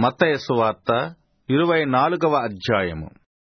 మత్తయి సువార్త 24వ అధ్యాయము.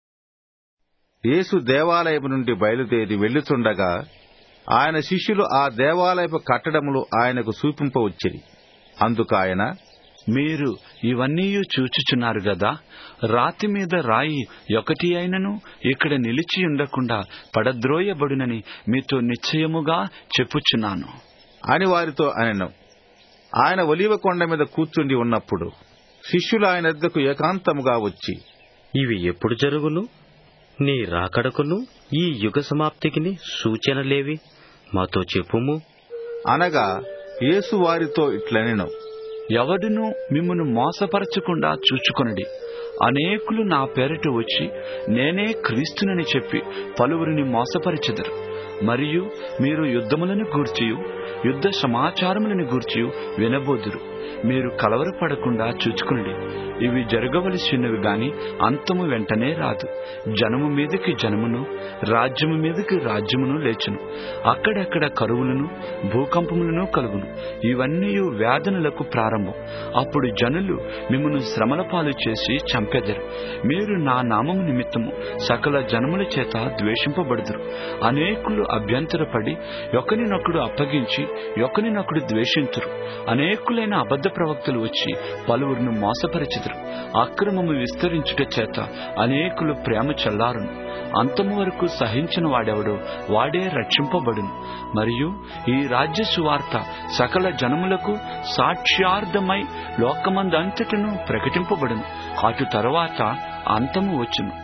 యేసు దేవాలయము నుండి బయలుదేరి వెళ్ళుచుండగా ఆయన శిష్యులు ఆ దేవాలయపు కట్టడములు ఆయనకు చూపింపవచ్చిరి. అందుకాయన, మీరు ఇవన్నీ చూచుచున్నారు గదా, రాతి మీద రాయి ఒకటి అయినను ఇక్కడ నిలిచి ఉండకుండా పడద్రోయబడునని మీతో నిశ్చయముగా చెప్పుచున్నాను అని వారితో అనెను. ఆయన ఒలీవ కొండ మీద కూర్చుండి ఉన్నప్పుడు శిష్యులు ఆయన వద్దకు ఏకాంతముగా వచ్చి, ఇవి ఎప్పుడు జరుగును? నీ రాకడకును ఈ యుగ సమాప్తికిని సూచనలేవి? మాతో చెప్పుము అనగా యేసు వారితో ఇట్లనెను, ఎవడును మిమ్మును మోసపరచకుండా చూచుకొనుడి. అనేకులు నా పేరిట వచ్చి నేనే క్రీస్తునని చెప్పి పలువురిని మోసపరిచెదరు. మరియు మీరు యుద్ధములను గూర్చియు యుద్ధ సమాచారములను గూర్చియు వినబోదురు. మీరు కలవరపడకుండా చూచుకునుడి. ఇవి జరగవలసినవి గాని అంతము వెంటనే రాదు. జనము మీదకి జనమును, రాజ్యము మీదకి రాజ్యమును లేచును. అక్కడక్కడ కరువులను, భూకంపములను కలుగును. ఇవన్నీ వేదనలకు ప్రారంభం. అప్పుడు జనులు మిమ్మును శ్రమల పాలు చేసి చంపెదరు. మీరు నా నామము నిమిత్తము సకల జనముల చేత ద్వేషింపబడుదురు. అనేకులు అభ్యంతరపడి ఒకరినొకడు అప్పగించి ఒకరినొకడు ద్వేషింతురు. అనేకులైన అబద్ధ ప్రవక్తలు వచ్చి పలువురును మోసపరిచెదరు. అక్రమము విస్తరించుట చేత అనేకులు ప్రేమ చల్లారును. అంతము వరకు సహించిన వాడెవడో వాడే రక్షింపబడును. మరియు ఈ రాజ్య సువార్త సకల జనములకు సాక్ష్యార్థమై లోకమందంతటను ప్రకటింపబడును. అటు తరువాత అంతము వచ్చును.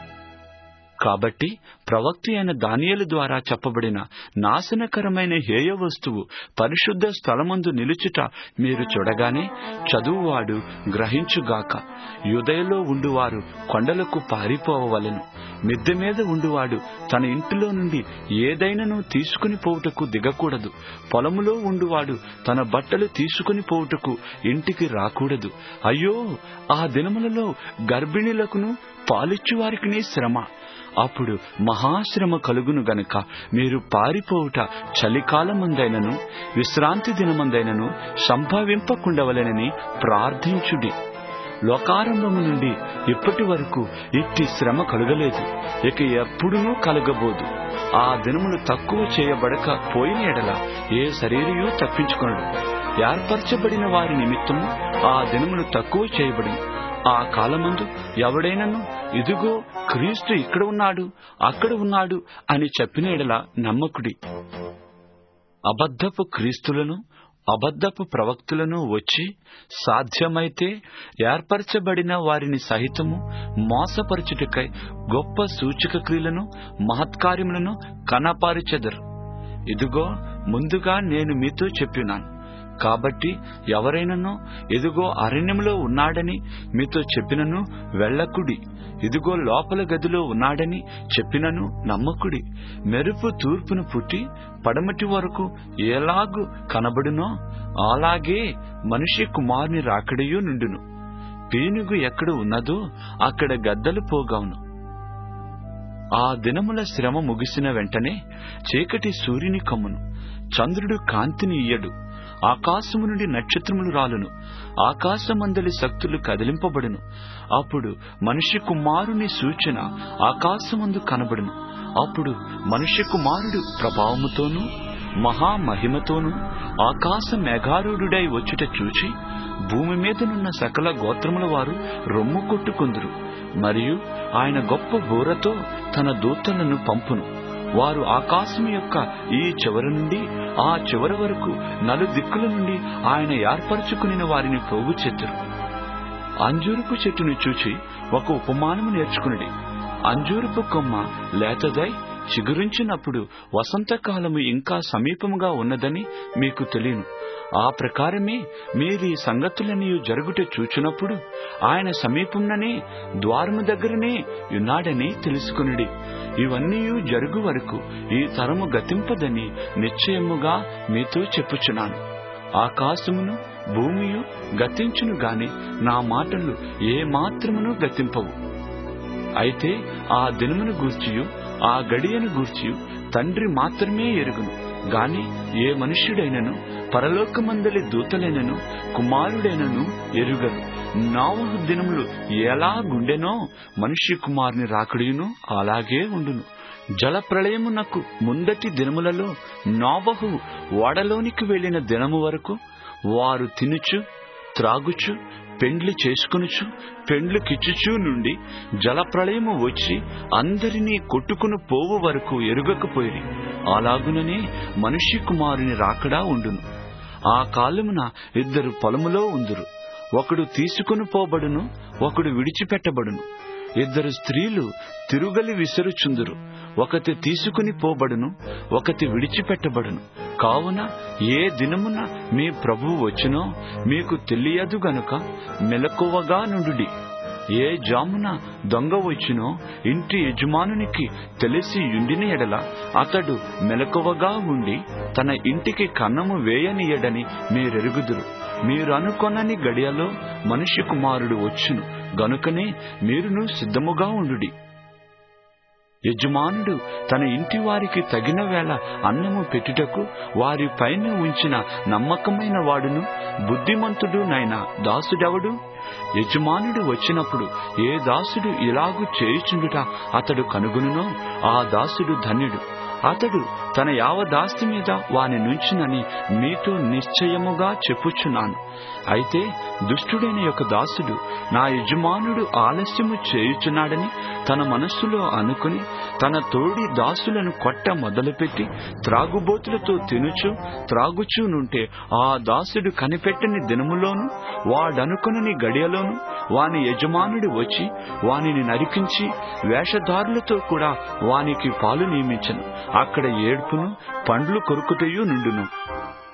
కాబట్టి ప్రవక్త అయిన దానియేలు ద్వారా చెప్పబడిన నాశనకరమైన హేయ వస్తువు పరిశుద్ధ స్థలమందు నిలుచుట మీరు చూడగానే చదువువాడు గ్రహించుగాక. యూదయలో ఉండువారు కొండలకు పారిపోవవలెను. మిద్దె మీద ఉండువాడు తన ఇంటిలో నుండి ఏదైనాను తీసుకుని పోవుటకు దిగకూడదు. పొలములో ఉండువాడు తన బట్టలు తీసుకుని పోవుటకు ఇంటికి రాకూడదు. అయ్యో, ఆ దినములలో గర్భిణీలకును పాలిచ్చువారికి శ్రమ. అప్పుడు మహాశ్రమ కలుగును గనుక మీరు పారిపోవుట చలికాలమందైనను విశ్రాంతి దినమందైనను సంభవింపకుండవలెనని ప్రార్థించుడి. లోకారంభము నుండి ఇప్పటి వరకు ఇట్టి శ్రమ కలుగలేదు, ఇక ఎప్పుడునూ కలగబోదు. ఆ దినములు తక్కువ చేయబడక పోయిన ఎడల ఏ శరీరయూ తప్పించుకొనడు. ఏర్పరచబడిన వారి నిమిత్తము ఆ దినములు తక్కువ చేయబడును. ఆ కాలమందు ఎవడైనను ఇదిగో క్రీస్తు ఇక్కడ ఉన్నాడు, అక్కడ ఉన్నాడు అని చెప్పిన ఎడల నమ్మకుడి. అబద్ధపు క్రీస్తులను, అబద్ధపు ప్రవక్తులను వచ్చి సాధ్యమైతే ఏర్పరచబడిన వారిని సహితము మోసపరచుటకై గొప్ప సూచక క్రియలను, మహత్కార్యములను కనపరచెదరు. ఇదిగో ముందుగా నేను మీతో చెప్పినాను. కాబట్టి ఎవరైనానో ఇదిగో అరణ్యంలో ఉన్నాడని మీతో చెప్పినను వెళ్ళకుడి. ఇదిగో లోపల గదిలో ఉన్నాడని చెప్పినను నమ్మకుడి. మెరుపు తూర్పును పుట్టి పడమటి వరకు ఎలాగు కనబడునో అలాగే మనిషి కుమారుని రాకడయు నుండును. పీనుగు ఎక్కడ ఉన్నదో అక్కడ గద్దలు పోగవును. ఆ దినముల శ్రమ ముగిసిన వెంటనే చీకటి సూర్యుని కమ్మును, చంద్రుడు కాంతిని ఇయ్యడు, ఆకాశము నుండి నక్షత్రములు రాలును, ఆకాశమందలి శక్తులు కదిలింపబడును. అప్పుడు మనిషి కుమారుని సూచన ఆకాశమందు కనబడును. అప్పుడు మనిషి కుమారుడు ప్రభావముతోనూ మహామహిమతోనూ ఆకాశ మేఘారూఢుడై వచ్చుట చూచి భూమి మీదనున్న సకల గోత్రముల వారు రొమ్ము కొట్టుకొందురు. మరియు ఆయన గొప్ప బూరతో తన దూతలను పంపును. వారు ఆకాశము యొక్క ఈ చివరి నుండి ఆ చివరి వరకు నలుదిక్కుల నుండి ఆయన ఏర్పరచుకుని వారిని పోగు చేతురు. అంజూరపు చెట్టును చూచి ఒక ఉపమానము నేర్చుకునిడి. అంజూరపు కొమ్మ లేతదై చిగురించినప్పుడు వసంతకాలము ఇంకా సమీపముగా ఉన్నదని మీకు తెలియను. ఆ ప్రకారమే మీరు ఈ సంగతులన్నీ జరుగుట చూచినప్పుడు ఆయన సమీపంలోనే ద్వారము దగ్గరనే ఉన్నాడని తెలుసుకునిడి. ఇవన్నీ జరుగు వరకు ఈ తరము గతింపదని నిశ్చయముగా మీతో చెప్పుచున్నాను. ఆకాశమును భూమియు గతించును గాని నా మాటలు ఏ మాత్రమును గతింపవు. అయితే ఆ దినమును గూర్చియు ఆ గడియను గూర్చియు తండ్రి మాత్రమే ఎరుగును. గాని ఏ మనుష్యుడైనను పరలోకమందలి దూతలైనను కుమారుడైనను ఎరుగరు. నోవహు దినములు ఎలాగుండెనో మనుష్య కుమారుని రాకడియును అలాగే ఉండును. జలప్రళయమునకు ముందటి దినములలో నోవహు ఓడలోనికి వెళ్లిన దినము వరకు వారు తినుచు త్రాగుచు పెండ్లి చేసుకొనుచు పెండ్లికిచ్చుచూ నుండి జలప్రళయము వచ్చి అందరినీ కొట్టుకుని పోవు వరకు ఎరుగకపోయిరి. అలాగుననే మనుష్య కుమారుని రాకడా ఉండును. ఆ కాలమున ఇద్దరు పొలములో ఉందురు, ఒకడు తీసుకుని పోబడును, ఒకడు విడిచిపెట్టబడును. ఇద్దరు స్త్రీలు తిరుగలి విసరుచుందురు, ఒకటి తీసుకుని పోబడును, ఒకటి విడిచిపెట్టబడును. కావున ఏ దినమున మీ ప్రభువు వచ్చునో మీకు తెలియదు గనుక మెలకువగా నుండుడి. ఏ జామున దొంగ వచ్చునో ఇంటి యజమానునికి తెలిసి యుండిన ఎడల అతడు మెలకువగా ఉండి తన ఇంటికి కన్నము వేయనీయడని మీరెరుగుదురు. మీరు అనుకొనని గడియలో మనుష్య కుమారుడు వచ్చును గనుకనే మీరును సిద్ధముగా ఉండుడి. యజమానుడు తన ఇంటి వారికి తగిన వేళ అన్నము పెట్టుటకు వారి పైన ఉంచిన నమ్మకమైన వాడును బుద్ధిమంతుడు నైనా దాసుడెవడు? యజమానుడు వచ్చినప్పుడు ఏ దాసుడు ఇలాగు చేయుచుండుట అతడు కనుగొనునో ఆ దాసుడు ధన్యుడు. అతడు తన యావదాస్తి మీద వాని నుంచినని మీతో నిశ్చయముగా చెప్పుచున్నాను. అయితే దుష్టుడైన యొక్క దాసుడు నా యజమానుడు ఆలస్యము చేయుచున్నాడని తన మనస్సులో అనుకుని తన తోడి దాసులను కొట్ట మొదలుపెట్టి త్రాగుబోతులతో తినుచు త్రాగుచూ నుంటే ఆ దాసుడు కనిపెట్టని దినములోను వాడనుకుని గడియలోను వాని యజమానుడు వచ్చి వానిని నరికించి వేషధారులతో కూడా వానికి పాలు నియమించను. అక్కడ ఏడ్పును పండ్లు కొరుకుటయు నుండును.